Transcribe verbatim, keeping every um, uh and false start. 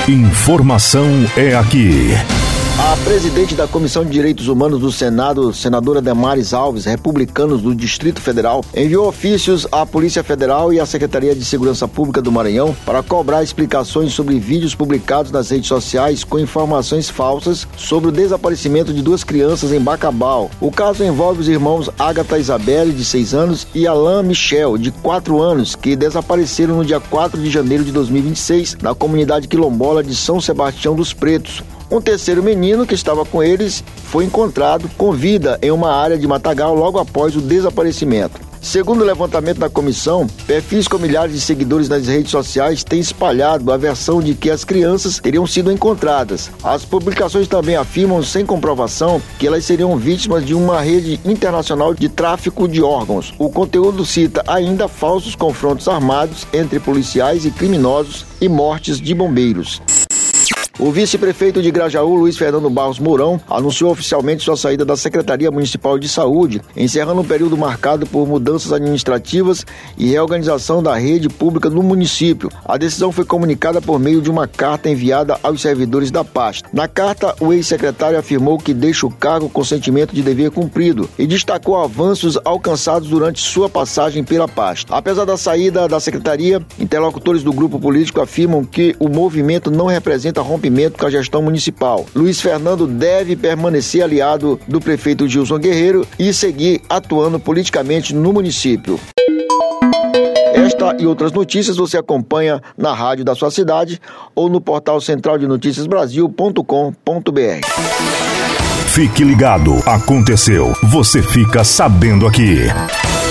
Informação é aqui. A presidente da Comissão de Direitos Humanos do Senado, senadora Damares Alves, republicanos do Distrito Federal, enviou ofícios à Polícia Federal e à Secretaria de Segurança Pública do Maranhão para cobrar explicações sobre vídeos publicados nas redes sociais com informações falsas sobre o desaparecimento de duas crianças em Bacabal. O caso envolve os irmãos Agatha Isabelle, de seis anos, e Alain Michel, de quatro anos, que desapareceram no dia quatro de janeiro de dois mil e vinte e seis, na comunidade quilombola de São Sebastião dos Pretos. Um terceiro menino que estava com eles foi encontrado com vida em uma área de matagal logo após o desaparecimento. Segundo o levantamento da comissão, perfis com milhares de seguidores nas redes sociais têm espalhado a versão de que as crianças teriam sido encontradas. As publicações também afirmam, sem comprovação, que elas seriam vítimas de uma rede internacional de tráfico de órgãos. O conteúdo cita ainda falsos confrontos armados entre policiais e criminosos e mortes de bombeiros. O vice-prefeito de Grajaú, Luiz Fernando Barros Mourão, anunciou oficialmente sua saída da Secretaria Municipal de Saúde, encerrando um período marcado por mudanças administrativas e reorganização da rede pública no município. A decisão foi comunicada por meio de uma carta enviada aos servidores da pasta. Na carta, o ex-secretário afirmou que deixa o cargo com sentimento de dever cumprido e destacou avanços alcançados durante sua passagem pela pasta. Apesar da saída da secretaria, interlocutores do grupo político afirmam que o movimento não representa rompimento com a gestão municipal. Luiz Fernando deve permanecer aliado do prefeito Gilson Guerreiro e seguir atuando politicamente no município. Esta e outras notícias você acompanha na rádio da sua cidade ou no portal central de notícias brasil ponto com ponto br. Fique ligado, aconteceu, você fica sabendo aqui.